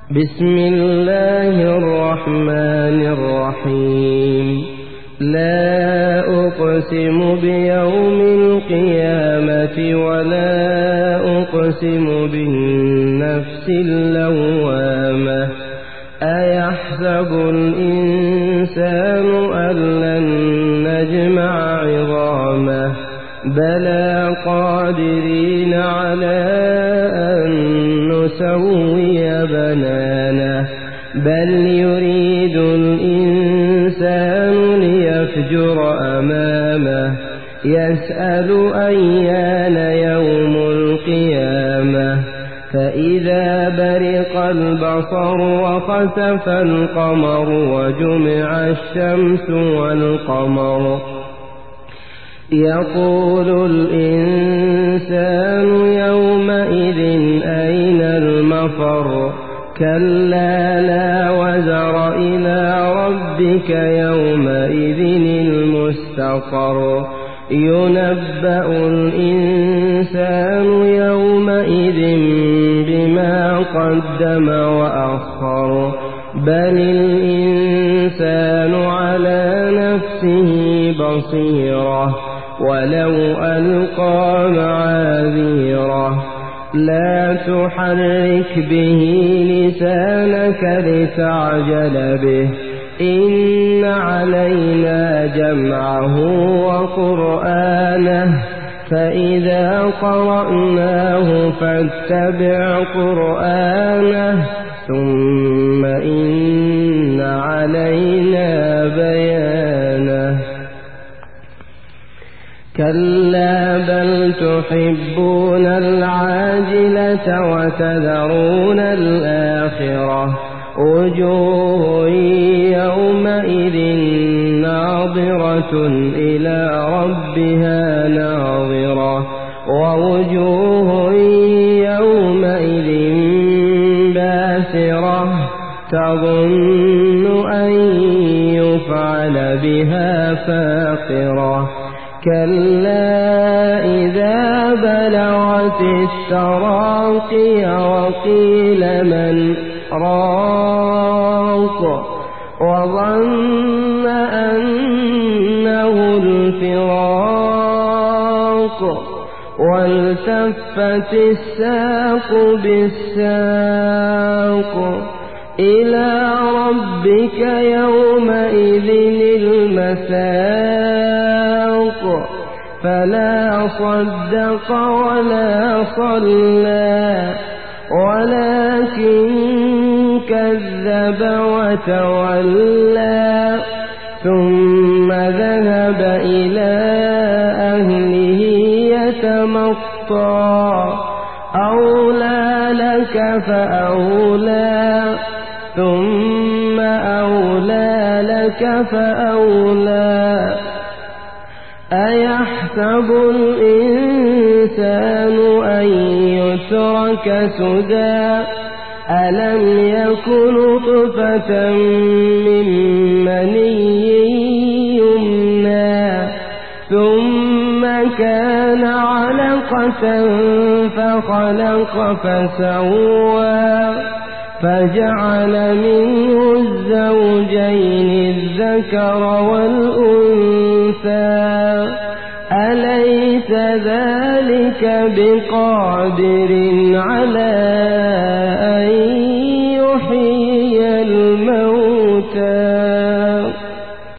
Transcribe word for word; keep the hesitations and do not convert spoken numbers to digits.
بسم الله الرحمن الرحيم لا أقسم بيوم القيامة ولا أقسم بالنفس اللوامة أيحسب الإنسان أن لن نجمع عظامه بلى قادرين على أن نسوي بنانه بل يريد الإنسان ليفجر أمامه يسأل أيان يوم القيامة فإذا برق البصر وخسف القمر وجمع الشمس والقمر يقول الإنسان يومئذ أين المفر كلا لا وزر إلى ربك يومئذ المستقر ينبأ الإنسان يومئذ بما قدم وأخر بل الإنسان على نفسه بصيرة ولو ألقى معاذيره لا تحرك به لسانك لتعجل به إن علينا جمعه وقرآنه فإذا قرأناه فاتبع قرآنه ثم إن علينا بيانه كلا بل تحبون العاجلة وتذرون الآخرة وجوه يومئذ ناظرة إلى ربها ناظرة ووجوه يومئذ باسرة تظن أن يفعل بها فاقرة كلا إذا بلغت التراقي وقيل من راق وظن أنه الفراق والتفت الساق بالساق إلى ربك يومئذ المساق فلا صدق ولا صلى ولكن كذب وتولى ثم ذهب إلى أهله يتمطى أولى لك فأولى ثم أولى لك فأولى أيحسب الإنسان أن يترك سدى ألم يكن نطفة من مني يمنى ثم كان علقة فخلق فسوى فجعل منه الزوجين الذكر والأنثى أليس ذلك بقادر على أن يحيي الموتى